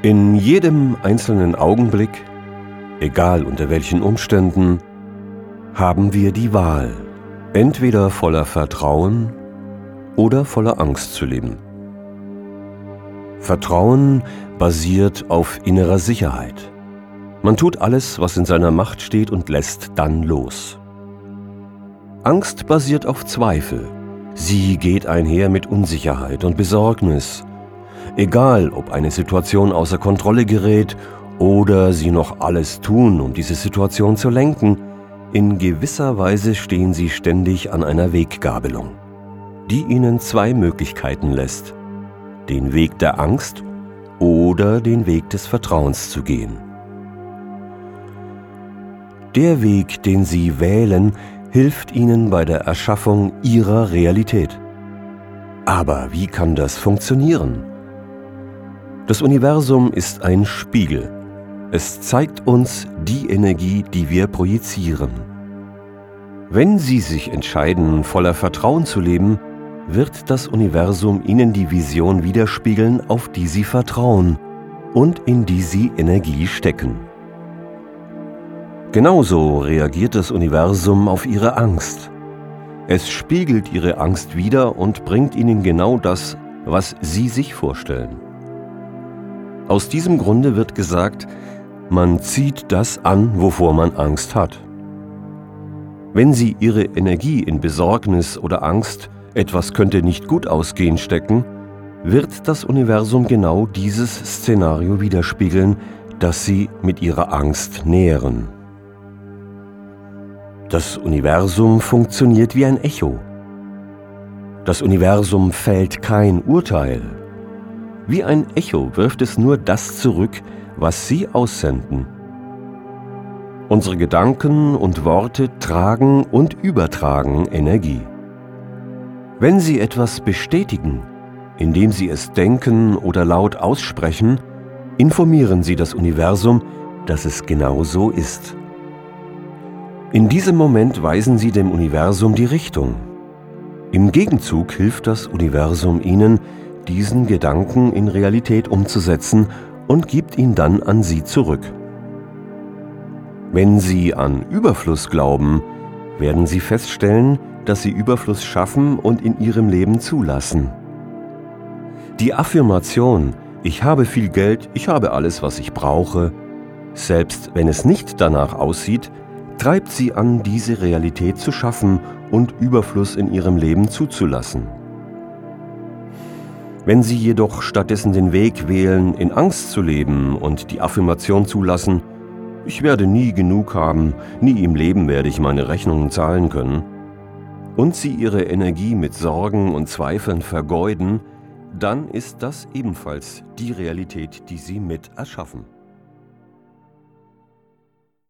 In jedem einzelnen Augenblick, egal unter welchen Umständen, haben wir die Wahl, entweder voller Vertrauen oder voller Angst zu leben. Vertrauen basiert auf innerer Sicherheit. Man tut alles, was in seiner Macht steht und lässt dann los. Angst basiert auf Zweifel. Sie geht einher mit Unsicherheit und Besorgnis. Egal, ob eine Situation außer Kontrolle gerät oder Sie noch alles tun, um diese Situation zu lenken, in gewisser Weise stehen Sie ständig an einer Weggabelung, die Ihnen zwei Möglichkeiten lässt: den Weg der Angst oder den Weg des Vertrauens zu gehen. Der Weg, den Sie wählen, hilft Ihnen bei der Erschaffung Ihrer Realität. Aber wie kann das funktionieren? Das Universum ist ein Spiegel. Es zeigt uns die Energie, die wir projizieren. Wenn Sie sich entscheiden, voller Vertrauen zu leben, wird das Universum Ihnen die Vision widerspiegeln, auf die Sie vertrauen und in die Sie Energie stecken. Genauso reagiert das Universum auf Ihre Angst. Es spiegelt Ihre Angst wider und bringt Ihnen genau das, was Sie sich vorstellen. Aus diesem Grunde wird gesagt, man zieht das an, wovor man Angst hat. Wenn Sie Ihre Energie in Besorgnis oder Angst, etwas könnte nicht gut ausgehen, stecken, wird das Universum genau dieses Szenario widerspiegeln, das Sie mit Ihrer Angst nähren. Das Universum funktioniert wie ein Echo. Das Universum fällt kein Urteil. Wie ein Echo wirft es nur das zurück, was Sie aussenden. Unsere Gedanken und Worte tragen und übertragen Energie. Wenn Sie etwas bestätigen, indem Sie es denken oder laut aussprechen, informieren Sie das Universum, dass es genau so ist. In diesem Moment weisen Sie dem Universum die Richtung. Im Gegenzug hilft das Universum Ihnen, diesen Gedanken in Realität umzusetzen und gibt ihn dann an Sie zurück. Wenn Sie an Überfluss glauben, werden Sie feststellen, dass Sie Überfluss schaffen und in Ihrem Leben zulassen. Die Affirmation, ich habe viel Geld, ich habe alles, was ich brauche, selbst wenn es nicht danach aussieht, treibt Sie an, diese Realität zu schaffen und Überfluss in Ihrem Leben zuzulassen. Wenn Sie jedoch stattdessen den Weg wählen, in Angst zu leben und die Affirmation zulassen, ich werde nie genug haben, nie im Leben werde ich meine Rechnungen zahlen können, und Sie Ihre Energie mit Sorgen und Zweifeln vergeuden, dann ist das ebenfalls die Realität, die Sie mit erschaffen.